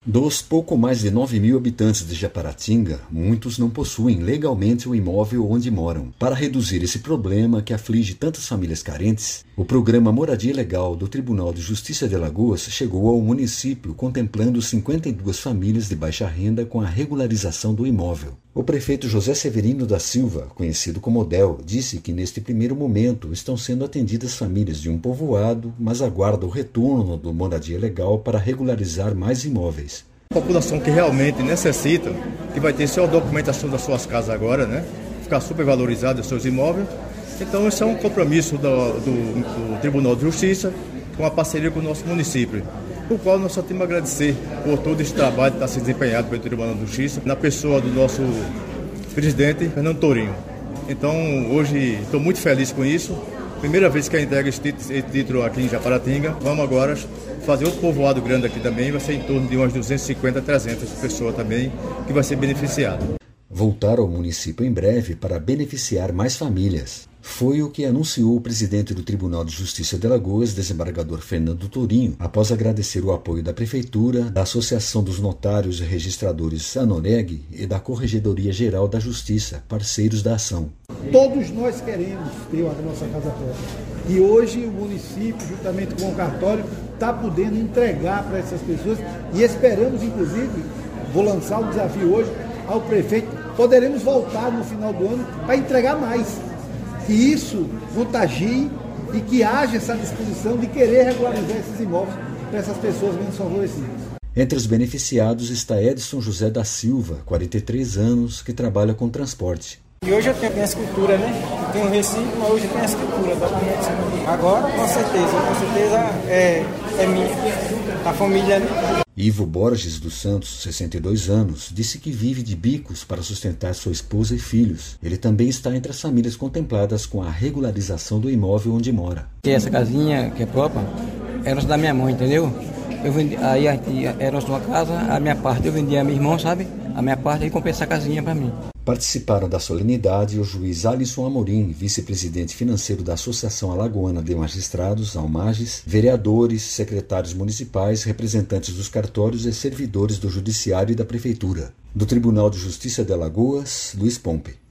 Dos pouco mais de 9.000 habitantes de Japaratinga, muitos não possuem legalmente o imóvel onde moram. Para reduzir esse problema que aflige tantas famílias carentes, o programa Moradia Legal do Tribunal de Justiça de Alagoas chegou ao município contemplando 52 famílias de baixa renda com a regularização do imóvel. O prefeito José Severino da Silva, conhecido como Odel, disse que neste primeiro momento estão sendo atendidas famílias de um povoado, mas aguarda o retorno do Moradia Legal para regularizar mais imóveis. A população que realmente necessita, que vai ter sua documentação das suas casas agora, ficar supervalorizado os seus imóveis. Então, isso é um compromisso do Tribunal de Justiça com a parceria com o nosso município, o qual nós só temos a agradecer por todo esse trabalho que está sendo desempenhado pelo Tribunal de Justiça, na pessoa do nosso presidente, Fernando Tourinho. Então, hoje, estou muito feliz com isso. Primeira vez que a entrega esse título aqui em Japaratinga. Vamos agora fazer outro povoado grande aqui também, vai ser em torno de umas 250, 300 pessoas também, que vai ser beneficiado. Voltar ao município em breve para beneficiar mais famílias. Foi o que anunciou o presidente do Tribunal de Justiça de Alagoas, desembargador Fernando Tourinho, após agradecer o apoio da Prefeitura, da Associação dos Notários e Registradores ANOREG e da Corregedoria Geral da Justiça, parceiros da ação. Todos nós queremos ter a nossa casa própria. E hoje o município, juntamente com o cartório, está podendo entregar para essas pessoas e esperamos, inclusive, vou lançar o desafio hoje ao prefeito, poderemos voltar no final do ano para entregar mais. Que isso contagie e que haja essa disposição de querer regularizar esses imóveis para essas pessoas menos favorecidas. Entre os beneficiados está Edson José da Silva, 43 anos, que trabalha com transporte. E hoje eu tenho a escultura, Eu tenho um Recife, mas hoje eu tenho a escultura. Agora, com certeza é minha, a família, Ivo Borges dos Santos, 62 anos, disse que vive de bicos para sustentar sua esposa e filhos. Ele também está entre as famílias contempladas com a regularização do imóvel onde mora. Essa casinha que é própria, era da minha mãe, entendeu? Eu vendi, aí era a sua casa, a minha parte eu vendi a minha irmã, sabe? A minha parte e comprei essa casinha para mim. Participaram da solenidade o juiz Alisson Amorim, vice-presidente financeiro da Associação Alagoana de Magistrados, ALMAGES, vereadores, secretários municipais, representantes dos cartórios e servidores do Judiciário e da Prefeitura. Do Tribunal de Justiça de Alagoas, Luiz Pompe.